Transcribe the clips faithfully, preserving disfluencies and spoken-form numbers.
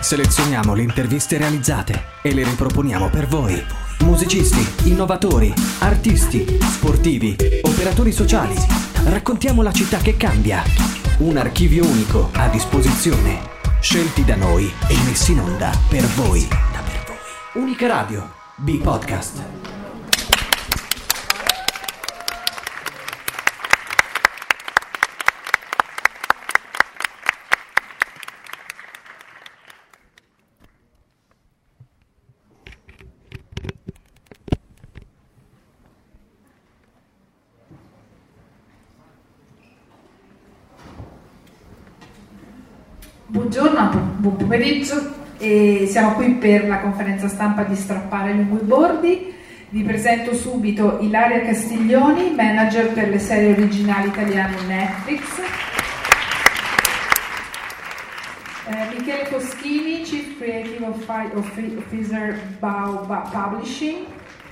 Selezioniamo le interviste realizzate e le riproponiamo per voi. Musicisti, innovatori, artisti, sportivi, operatori sociali. Raccontiamo la città che cambia. Un archivio unico a disposizione. Scelti da noi e messi in onda per voi. Unica Radio, B-Podcast. Buongiorno, buon pomeriggio, e siamo qui per la conferenza stampa di Strappare lungo i bordi. Vi presento subito Ilaria Castiglioni, manager per le serie originali italiane Netflix, eh, Michele Foschini, Chief Creative Officer Baobab Publishing,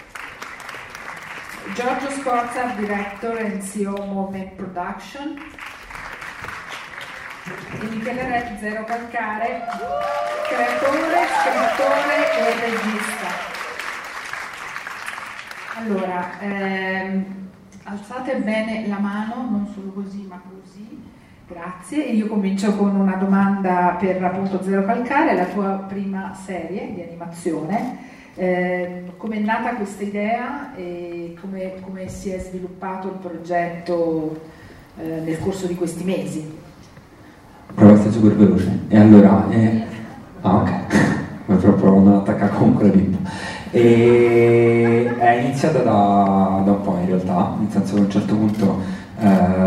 Giorgio Scorza, Director and C E O Movement Production, e Michele Re, Zero Calcare, creatore, scrittore e regista. Allora, ehm, alzate bene la mano, non solo così ma così, grazie. E io comincio con una domanda per appunto Zero Calcare, la tua prima serie di animazione. Eh, come è nata questa idea e come, come si è sviluppato il progetto eh, nel corso di questi mesi? Prova a essere super veloce. E allora, eh... ah ok, ma proprio non attaccare con quella bimba. E è iniziata da, da un po' in realtà, nel senso che a un certo punto eh,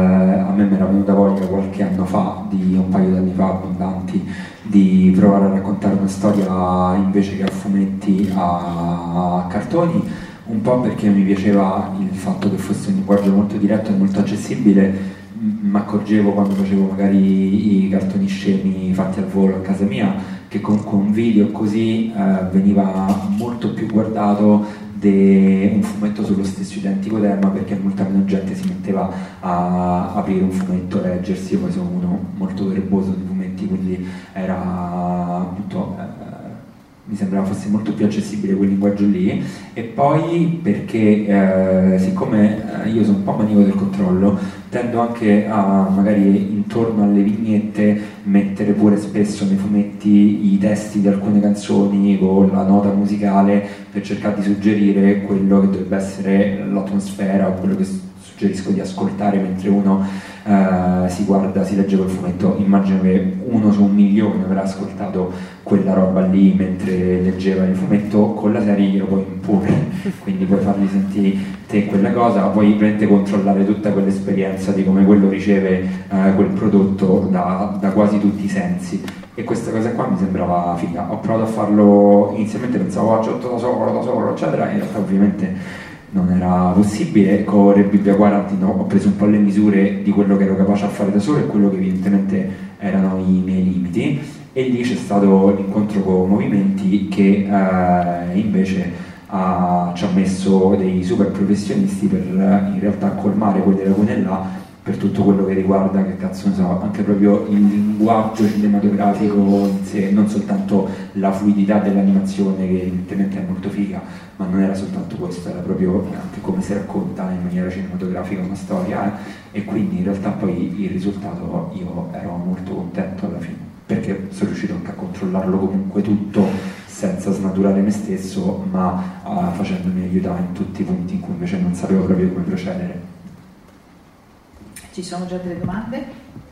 a me mi era venuta voglia qualche anno fa, di un paio di anni fa abbondanti, di provare a raccontare una storia invece che a fumetti a, a cartoni, un po' perché mi piaceva il fatto che fosse un linguaggio molto diretto e molto accessibile. Mi accorgevo quando facevo magari i cartoni scemi fatti al volo a casa mia che comunque un video così eh, veniva molto più guardato di un fumetto sullo stesso identico tema, perché molta meno gente si metteva a aprire un fumetto, a leggersi. Io poi sono uno molto verboso di fumetti, quindi era appunto eh, mi sembrava fosse molto più accessibile quel linguaggio lì. E poi perché eh, siccome eh, io sono un po' maniaco del controllo, tendo anche a magari intorno alle vignette mettere pure spesso nei fumetti i testi di alcune canzoni con la nota musicale, per cercare di suggerire quello che dovrebbe essere l'atmosfera o quello che suggerisco di ascoltare mentre uno eh, si guarda, si legge quel fumetto. Immagino che uno su un milione avrà ascoltato quella roba lì mentre leggeva il fumetto. Con la serie glielo puoi imporre, quindi puoi fargli sentire te quella cosa, puoi veramente controllare tutta quell'esperienza di come quello riceve eh, quel prodotto da, da quasi tutti i sensi. E questa cosa qua mi sembrava figa. Ho provato a farlo, inizialmente pensavo faccio tutto da solo, da solo, eccetera, in realtà ovviamente non era possibile. Con Re Bibbia Quarantino ho preso un po' le misure di quello che ero capace a fare da solo e quello che evidentemente erano i miei limiti, e lì c'è stato l'incontro con Movimenti che eh, invece ha, ci ha messo dei super professionisti per in realtà colmare quelle lacune là, per tutto quello che riguarda, che cazzo ne so, anche proprio il linguaggio cinematografico in sé, non soltanto la fluidità dell'animazione che evidentemente è molto figa, ma non era soltanto questo, era proprio anche come si racconta in maniera cinematografica una storia, eh? E quindi in realtà poi il risultato io ero molto contento alla fine, perché sono riuscito anche a controllarlo comunque tutto senza snaturare me stesso, ma uh, facendomi aiutare in tutti i punti in cui invece non sapevo proprio come procedere. Ci sono già delle domande?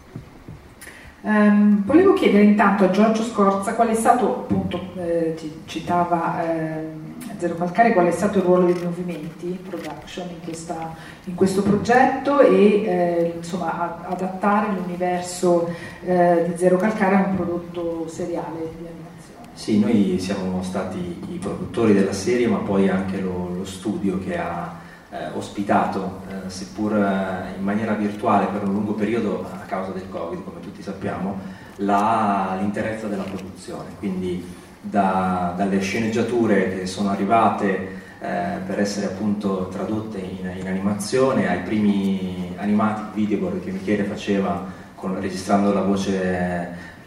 Um, volevo chiedere intanto a Giorgio Scorza qual è stato, appunto, eh, citava eh, Zero Calcare, qual è stato il ruolo dei Movimenti Production in, questa, in questo progetto e eh, insomma a, adattare l'universo eh, di Zero Calcare a un prodotto seriale di animazione. Sì, noi siamo stati i produttori della serie, ma poi anche lo, lo studio che ha Eh, ospitato, eh, seppur eh, in maniera virtuale per un lungo periodo a causa del Covid, come tutti sappiamo, la, l'interezza della produzione. Quindi da, dalle sceneggiature che sono arrivate eh, per essere appunto tradotte in, in animazione, ai primi animati videoboard che Michele faceva con, registrando la voce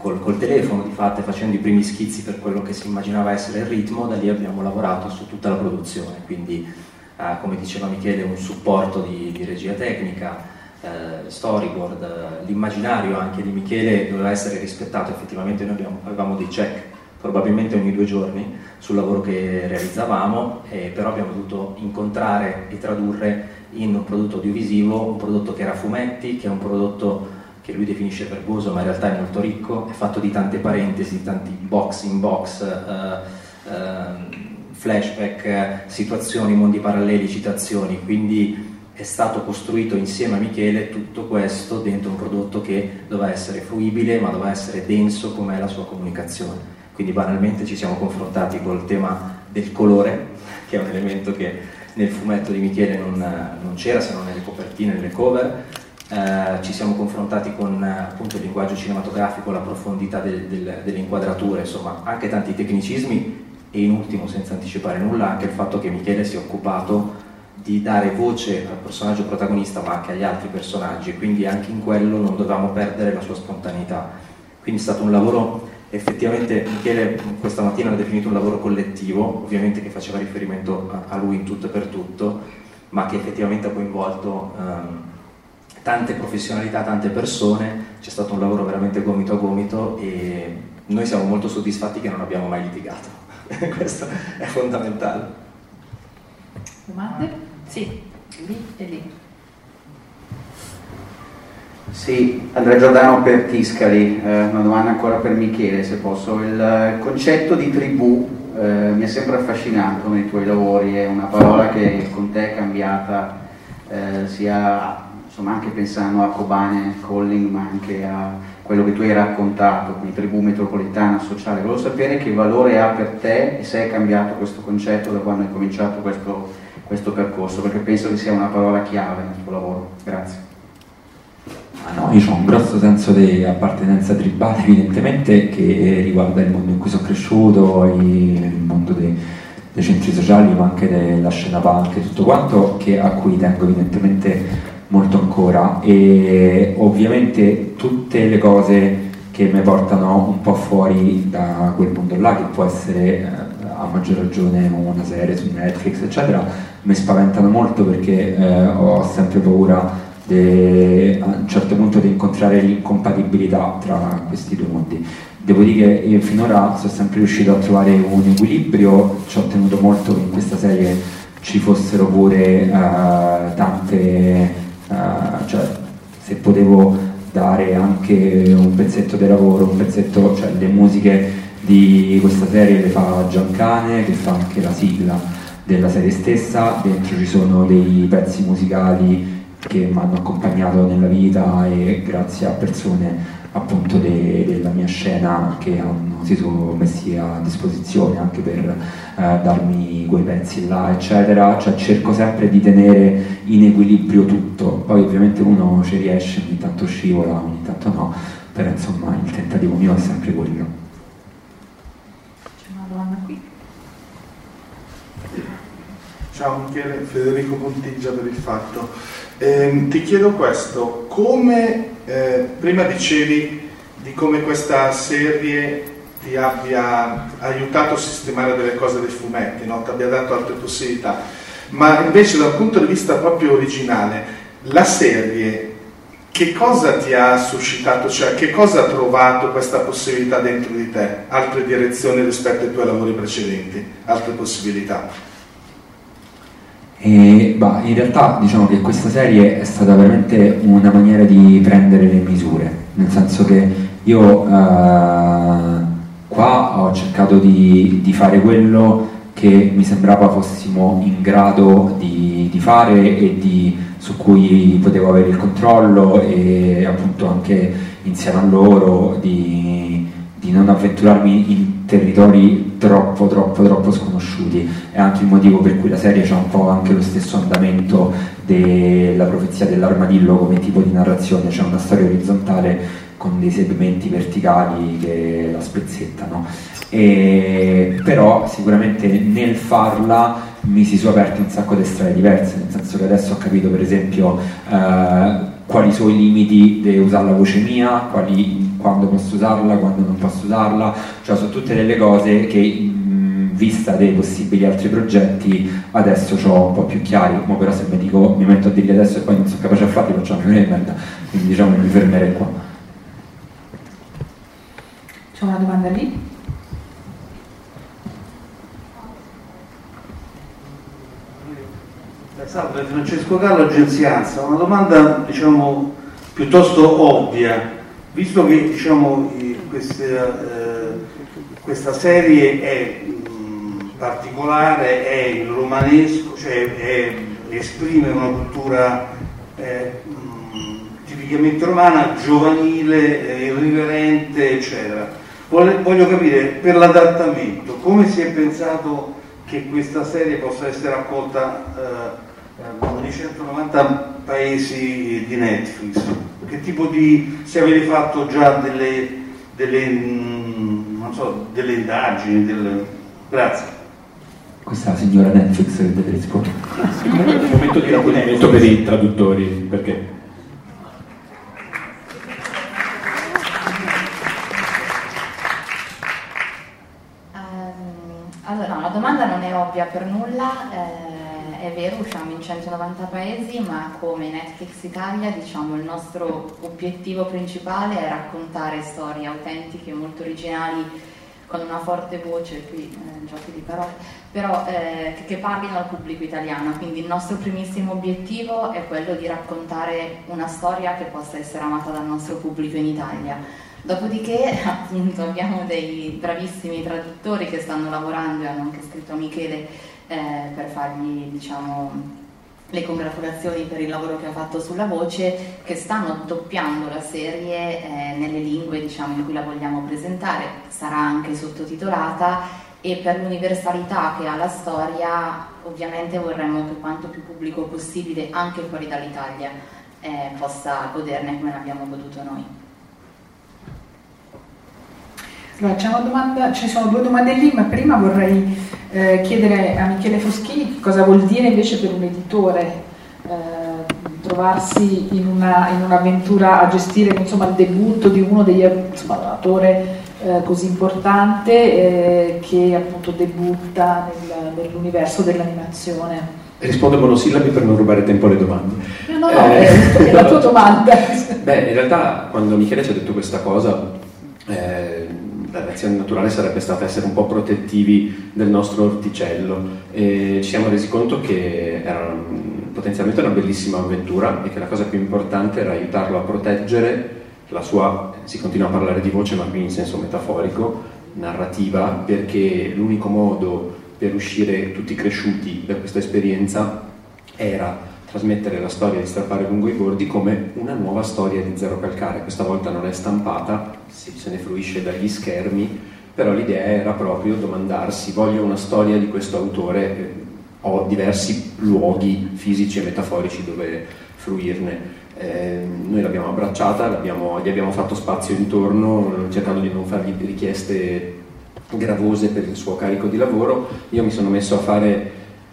col, col telefono di fatto, facendo i primi schizzi per quello che si immaginava essere il ritmo. Da lì abbiamo lavorato su tutta la produzione, quindi eh, come diceva Michele, un supporto di, di regia tecnica, eh, storyboard, eh, l'immaginario anche di Michele doveva essere rispettato. Effettivamente noi abbiamo, avevamo dei check probabilmente ogni due giorni sul lavoro che realizzavamo, eh, però abbiamo dovuto incontrare e tradurre in un prodotto audiovisivo, un prodotto che era a fumetti, che è un prodotto che lui definisce verboso ma in realtà è molto ricco, è fatto di tante parentesi, tanti box in box, eh, eh, flashback, situazioni, mondi paralleli, citazioni, quindi è stato costruito insieme a Michele tutto questo dentro un prodotto che doveva essere fruibile ma doveva essere denso come è la sua comunicazione. Quindi banalmente ci siamo confrontati col tema del colore, che è un elemento che nel fumetto di Michele non, non c'era, se non nelle copertine, nelle cover. Eh, ci siamo confrontati con appunto il linguaggio cinematografico, la profondità del, del, delle inquadrature, insomma anche tanti tecnicismi, e in ultimo, senza anticipare nulla, anche il fatto che Michele si è occupato di dare voce al personaggio protagonista ma anche agli altri personaggi, e quindi anche in quello non dovevamo perdere la sua spontaneità. Quindi è stato un lavoro, effettivamente Michele questa mattina l'ha definito un lavoro collettivo, ovviamente che faceva riferimento a, a lui in tutto e per tutto, ma che effettivamente ha coinvolto ehm, tante professionalità, tante persone. C'è stato un lavoro veramente gomito a gomito e noi siamo molto soddisfatti che non abbiamo mai litigato. Questo è fondamentale. Domande? Sì, lì e lì. Sì, Andrea Giordano per Tiscali, eh, una domanda ancora per Michele, se posso. Il concetto di tribù eh, mi ha sempre affascinato nei tuoi lavori, è una parola che con te è cambiata, eh, sia insomma anche pensando a Kobane, Calling, ma anche a quello che tu hai raccontato, quindi tribù metropolitana, sociale. Volevo sapere che valore ha per te e se è cambiato questo concetto da quando hai cominciato questo, questo percorso, perché penso che sia una parola chiave nel tuo lavoro. Grazie. Ah no, io ho un grosso senso di appartenenza tribale evidentemente, che riguarda il mondo in cui sono cresciuto, il mondo dei, dei centri sociali, ma anche della scena punk e tutto quanto, che a cui tengo evidentemente molto ancora, e ovviamente tutte le cose che mi portano un po' fuori da quel mondo là, che può essere eh, a maggior ragione una serie su Netflix eccetera, mi spaventano molto, perché eh, ho sempre paura De, a un certo punto di incontrare l'incompatibilità tra questi due mondi. Devo dire che io finora sono sempre riuscito a trovare un equilibrio, ci ho tenuto molto che in questa serie ci fossero pure uh, tante, uh, cioè se potevo dare anche un pezzetto di lavoro, un pezzetto, cioè le musiche di questa serie le fa Giancane, che fa anche la sigla della serie stessa, dentro ci sono dei pezzi musicali che mi hanno accompagnato nella vita, e grazie a persone appunto de, della mia scena che hanno, si sono messi a disposizione anche per eh, darmi quei pezzi là eccetera. Cioè cerco sempre di tenere in equilibrio tutto, poi ovviamente uno ci riesce, ogni tanto scivola, ogni tanto no, però insomma il tentativo mio è sempre quello. C'è una domanda qui. Ciao Michele, Federico Pontigia per il Fatto. Eh, ti chiedo questo, come eh, prima dicevi di come questa serie ti abbia aiutato a sistemare delle cose dei fumetti, no? Ti abbia dato altre possibilità, ma invece dal punto di vista proprio originale, la serie che cosa ti ha suscitato, cioè che cosa ha trovato questa possibilità dentro di te, altre direzioni rispetto ai tuoi lavori precedenti, altre possibilità? E, bah, in realtà diciamo che questa serie è stata veramente una maniera di prendere le misure, nel senso che io eh, qua ho cercato di, di fare quello che mi sembrava fossimo in grado di, di fare e di, su cui potevo avere il controllo, e appunto anche insieme a loro di, di non avventurarmi in territori troppo troppo troppo sconosciuti. È anche il motivo per cui la serie c'ha un po' anche lo stesso andamento della profezia dell'armadillo come tipo di narrazione, c'è una storia orizzontale con dei segmenti verticali che la spezzettano, e però sicuramente nel farla mi si sono aperti un sacco di strade diverse, nel senso che adesso ho capito per esempio eh, quali sono i limiti di usare la voce mia, quali quando posso usarla, quando non posso usarla, cioè sono tutte delle cose che mh, vista dei possibili altri progetti adesso ho un po' più chiari, ma però se mi dico mi metto a dirli adesso e poi non sono capace a farli facciamo una merda, quindi diciamo che mi fermerei qua. C'è una domanda lì? Salve, Francesco Gallo, Agenzia ANSA. Una domanda diciamo piuttosto ovvia, visto che diciamo questa, eh, questa serie è mh, particolare, è il romanesco, cioè è, esprime una cultura eh, mh, tipicamente romana, giovanile, eh, irriverente, eccetera. Voglio, voglio capire per l'adattamento come si è pensato che questa serie possa essere accolta eh, nei centonovanta paesi di Netflix. Che tipo di, se avete fatto già delle, delle non so, delle indagini, delle... Grazie. Questa è la signora Netflix che deve rispondere. Un momento di raccoglimento per i traduttori, perché um, allora no, la domanda non è ovvia per nulla. eh, È vero, usciamo in centonovanta paesi, ma come Netflix Italia, diciamo, il nostro obiettivo principale è raccontare storie autentiche, molto originali, con una forte voce, qui eh, giochi di parole, però eh, che parlino al pubblico italiano. Quindi il nostro primissimo obiettivo è quello di raccontare una storia che possa essere amata dal nostro pubblico in Italia. Dopodiché, appunto, abbiamo dei bravissimi traduttori che stanno lavorando e hanno anche scritto a Michele Eh, per fargli, diciamo, le congratulazioni per il lavoro che ha fatto sulla voce, che stanno doppiando la serie eh, nelle lingue, diciamo, in cui la vogliamo presentare. Sarà anche sottotitolata, e per l'universalità che ha la storia ovviamente vorremmo che quanto più pubblico possibile anche fuori dall'Italia eh, possa goderne come l'abbiamo goduto noi. Allora, c'è una domanda, ci sono due domande lì, ma prima vorrei eh, chiedere a Michele Foschini cosa vuol dire invece per un editore eh, trovarsi in, una, in un'avventura a gestire, insomma, il debutto di uno degli, insomma, un attore eh, così importante eh, che appunto debutta nel, nell'universo dell'animazione. rispondo monosillabi per non rubare tempo alle domande. No, no, no, eh, è la tua domanda. Beh, in realtà quando Michele ci ha detto questa cosa, eh, la reazione naturale sarebbe stata essere un po' protettivi del nostro orticello, e ci siamo resi conto che era potenzialmente una bellissima avventura e che la cosa più importante era aiutarlo a proteggere la sua, si continua a parlare di voce ma qui in senso metaforico, narrativa, perché l'unico modo per uscire tutti cresciuti da questa esperienza era trasmettere la storia di Strappare lungo i bordi come una nuova storia di Zero Calcare. Questa volta non è stampata, si, se ne fruisce dagli schermi, però l'idea era proprio domandarsi: voglio una storia di questo autore, eh, ho diversi luoghi fisici e metaforici dove fruirne. Eh, noi l'abbiamo abbracciata, l'abbiamo, gli abbiamo fatto spazio intorno, cercando di non fargli richieste gravose per il suo carico di lavoro. Io mi sono messo a fare,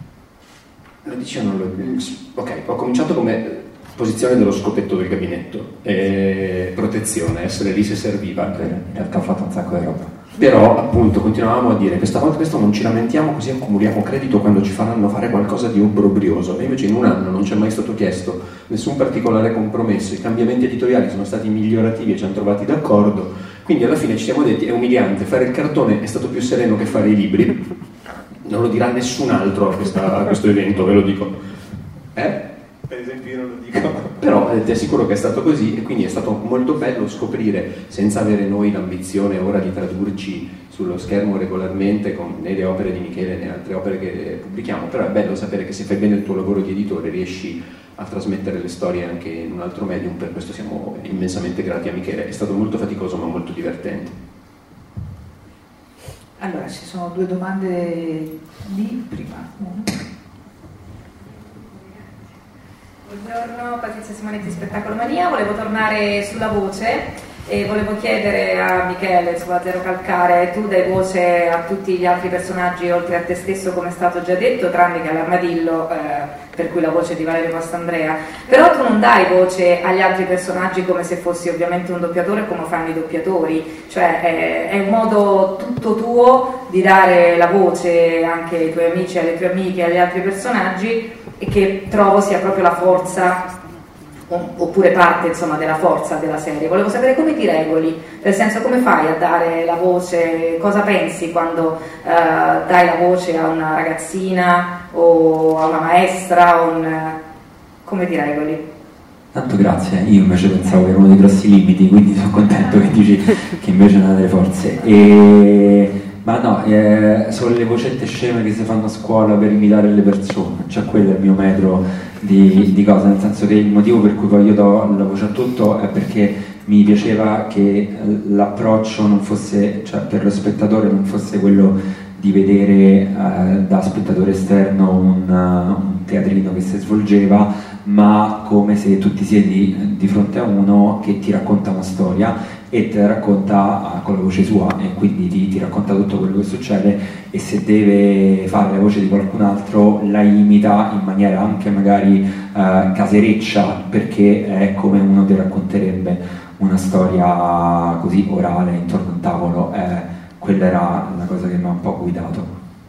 lo dice o non lo ok, ho cominciato come posizione dello scopetto del gabinetto, e protezione, essere lì se serviva. In realtà ho fatto un sacco di roba, però appunto continuavamo a dire: questa volta questo non ci lamentiamo, così accumuliamo credito quando ci faranno fare qualcosa di obbrobrioso. E invece in un anno non ci è mai stato chiesto nessun particolare compromesso, i cambiamenti editoriali sono stati migliorativi e ci hanno trovati d'accordo, quindi alla fine ci siamo detti: è umiliante, fare il cartone è stato più sereno che fare i libri. Non lo dirà nessun altro a, questa, a questo evento, ve lo dico. Eh? Per esempio io non lo dico. Però eh, ti assicuro che è stato così, e quindi è stato molto bello scoprire, senza avere noi l'ambizione ora di tradurci sullo schermo regolarmente con né le opere di Michele né altre opere che pubblichiamo, però è bello sapere che se fai bene il tuo lavoro di editore riesci a trasmettere le storie anche in un altro medium. Per questo siamo immensamente grati a Michele, è stato molto faticoso ma molto divertente. Allora, ci sono due domande lì, prima. Buongiorno, Patrizia Simonetti, Spettacolo Mania. Volevo tornare sulla voce E volevo chiedere a Michele, su Zero Calcare, tu dai voce a tutti gli altri personaggi oltre a te stesso, come è stato già detto, tranne che all'armadillo, eh, per cui la voce di Valerio Mastandrea, però tu non dai voce agli altri personaggi come se fossi ovviamente un doppiatore, come fanno i doppiatori, cioè è, è un modo tutto tuo di dare la voce anche ai tuoi amici, alle tue amiche, agli altri personaggi, e che trovo sia proprio la forza, oppure parte insomma della forza della serie. Volevo sapere come ti regoli, nel senso, come fai a dare la voce, cosa pensi quando uh, dai la voce a una ragazzina o a una maestra, o un, come ti regoli? Tanto grazie, io invece pensavo che era uno dei grossi limiti, quindi sono contento che dici che invece è una delle forze. E... ma no, eh, sono le vocette sceme che si fanno a scuola per imitare le persone, cioè quello è il mio metro di, di cosa, nel senso che il motivo per cui poi io do la voce a tutto è perché mi piaceva che l'approccio non fosse, cioè per lo spettatore non fosse quello di vedere eh, da spettatore esterno un, un teatrino che si svolgeva, ma come se tu ti siedi di fronte a uno che ti racconta una storia e te la racconta con la voce sua, e quindi ti, ti racconta tutto quello che succede, e se deve fare la voce di qualcun altro la imita in maniera anche magari eh, casereccia, perché è come uno ti racconterebbe una storia così orale intorno a un tavolo. Eh, quella era la cosa che mi ha un po' guidato.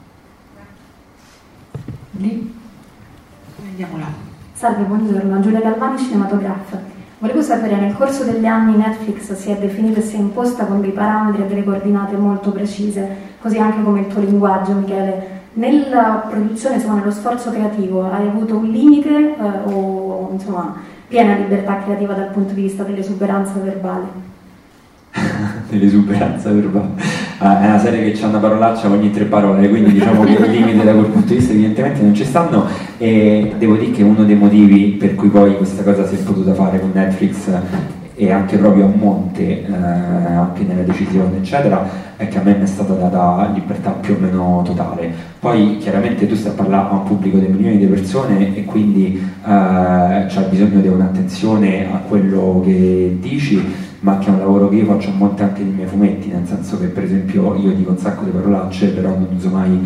Lì? Andiamo là. Salve, buongiorno, Giulia Galvani, Cinematograph. Volevo sapere, nel corso degli anni Netflix si è definita e si è imposta con dei parametri e delle coordinate molto precise, così anche come il tuo linguaggio, Michele. Nella produzione, insomma, nello sforzo creativo, hai avuto un limite eh, o insomma piena libertà creativa dal punto di vista dell'esuberanza verbale? Dell'esuberanza verbale. Ah, è una serie che c'ha una parolaccia ogni tre parole, quindi diciamo che i limiti da quel punto di vista evidentemente non ci stanno, e devo dire che uno dei motivi per cui poi questa cosa si è potuta fare con Netflix, e anche proprio a monte, eh, anche nella decisione eccetera, è che a me mi è stata data libertà più o meno totale. Poi chiaramente tu stai a parlare a un pubblico di milioni di persone, e quindi eh, c'hai bisogno di un'attenzione a quello che dici, ma che è un lavoro che io faccio a monte anche nei miei fumetti, nel senso che per esempio io dico un sacco di parolacce, però non uso mai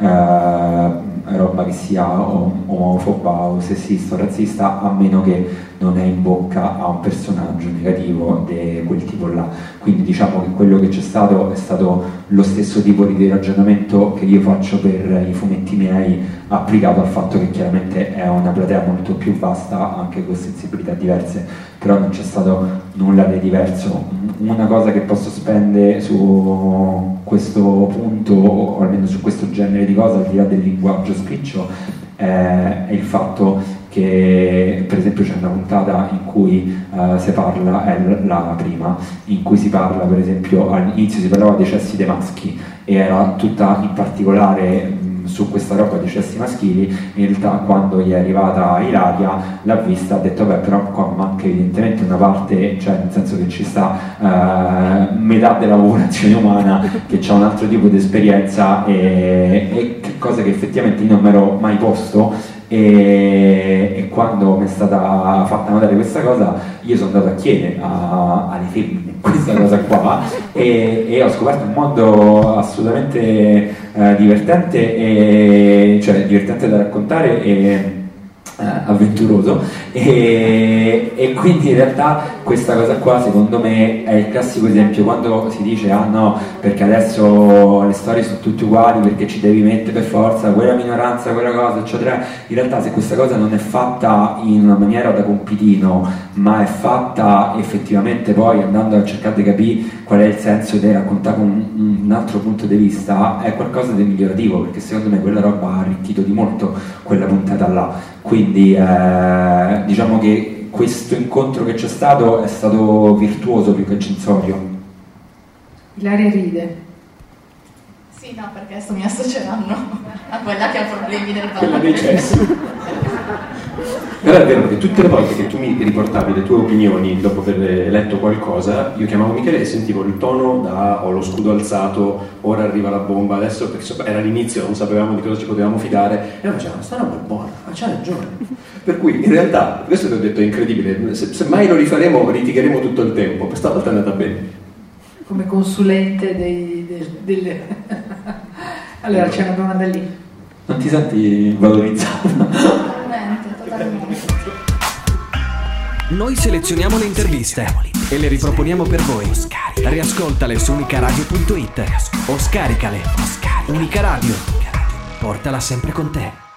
eh, roba che sia omofoba o sessista o razzista, a meno che non è in bocca a un personaggio negativo di quel tipo là. Quindi diciamo che quello che c'è stato è stato lo stesso tipo di ragionamento che io faccio per i fumetti miei, applicato al fatto che chiaramente è una platea molto più vasta, anche con sensibilità diverse, però non c'è stato nulla di diverso. Una cosa che posso spendere su questo punto, o almeno su questo genere di cose, al di là del linguaggio spiccio, è il fatto che per esempio c'è una puntata in cui uh, si parla, è la prima, in cui si parla, per esempio all'inizio si parlava dei cessi dei maschi, e era tutta in particolare mh, su questa roba dei cessi maschili. In realtà quando gli è arrivata Ilaria l'ha vista, ha detto beh, però qua manca evidentemente una parte, cioè nel senso che ci sta uh, metà della popolazione umana che ha un altro tipo di esperienza, e, e cosa che effettivamente io non mi ero mai posto. E, e quando mi è stata fatta notare questa cosa, io sono andato a chiedere a, alle femmine questa cosa qua, e, e ho scoperto un mondo assolutamente eh, divertente, e, cioè divertente da raccontare e eh, avventuroso, e, e quindi in realtà questa cosa qua secondo me è il classico esempio quando si dice ah no, perché adesso le storie sono tutte uguali, perché ci devi mettere per forza quella minoranza, quella cosa eccetera. In realtà se questa cosa non è fatta in una maniera da compitino, ma è fatta effettivamente poi andando a cercare di capire qual è il senso di raccontare un, un altro punto di vista, è qualcosa di migliorativo, perché secondo me quella roba ha arricchito di molto quella puntata là. Quindi eh, diciamo che questo incontro che c'è stato è stato virtuoso più che censorio. Ilaria ride. Sì, no, perché adesso mi associeranno a quella che ha problemi del quella dei cessi. Però è vero che tutte le volte che tu mi riportavi le tue opinioni dopo aver letto qualcosa, io chiamavo Michele e sentivo il tono da ho lo scudo alzato, ora arriva la bomba, adesso perché era l'inizio, non sapevamo di cosa ci potevamo fidare, e noi facevamo sta roba è buona, c'ha ragione. Per cui in realtà, questo ti ho detto è incredibile, se, se mai lo rifaremo litigheremo tutto il tempo, questa volta è andata bene. Come consulente dei, dei, delle... Allora c'è una domanda lì. Non ti senti valorizzata? Totalmente, totalmente. Noi selezioniamo le interviste e le riproponiamo per voi. Riascoltale su unicaradio punto it o scaricale. Unica Radio. Portala sempre con te.